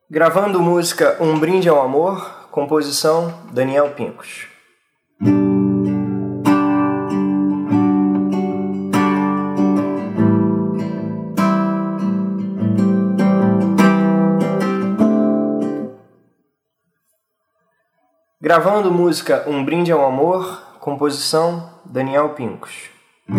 Gravando música Um Brinde ao Amor, composição Daniel Pincos. Gravando música Um Brinde ao Amor, composição Daniel Pincos.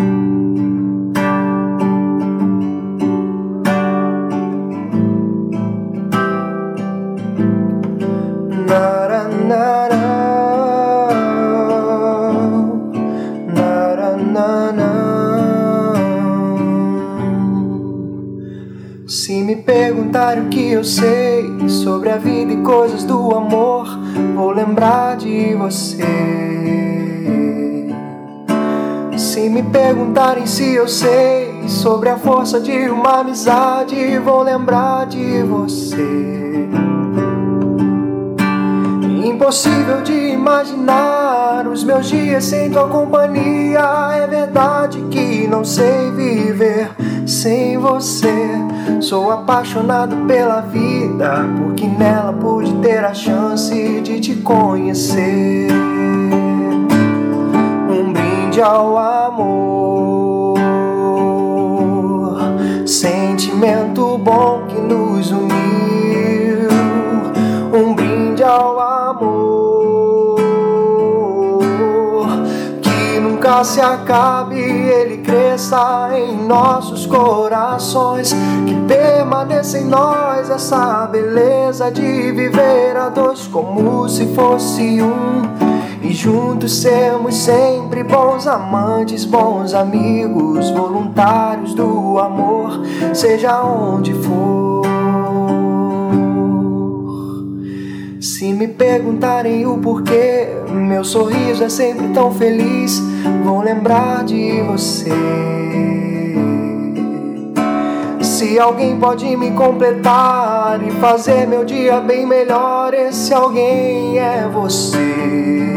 Se me perguntarem o que eu sei sobre a vida e coisas do amor, vou lembrar de você. Se me perguntarem se eu sei sobre a força de uma amizade, vou lembrar de você. Impossível de imaginar os meus dias sem tua companhia. É verdade que não sei viver sem você. Sou apaixonado pela vida, porque nela pude ter a chance de te conhecer. Um brinde ao amor, sentimento bom que nos uniu. Um brinde ao amor, que nunca se acabe, ele cresça em nossos corações, que permaneça em nós essa beleza de viver a dois como se fosse um, e juntos sermos sempre bons amantes, bons amigos, voluntários do amor, seja onde for. Se me perguntarem o porquê meu sorriso é sempre tão feliz, vou lembrar de você. Se alguém pode me completar e fazer meu dia bem melhor, esse alguém é você.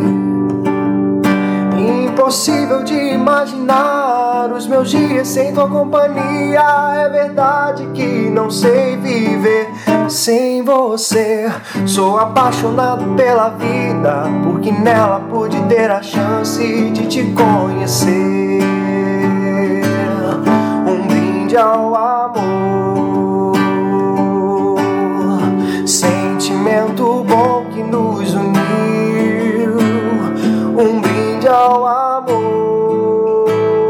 Impossível de imaginar os meus dias sem tua companhia. É verdade que não sei viver sem você. Sou apaixonado pela vida, porque nela pude ter a chance de te conhecer. Um brinde ao amor, sentimento bom que nos uniu. Um brinde ao amor,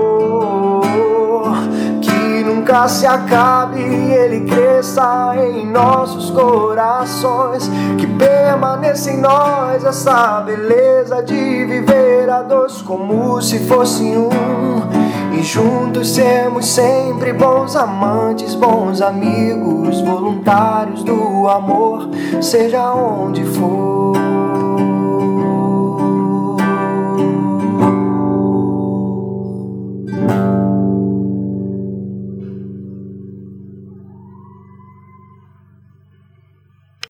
que nunca se acabe, ele cresça em nossos corações, que permaneça em nós essa beleza de viver a dois como se fosse um, e juntos sermos sempre bons amantes, bons amigos, voluntários do amor, seja onde for.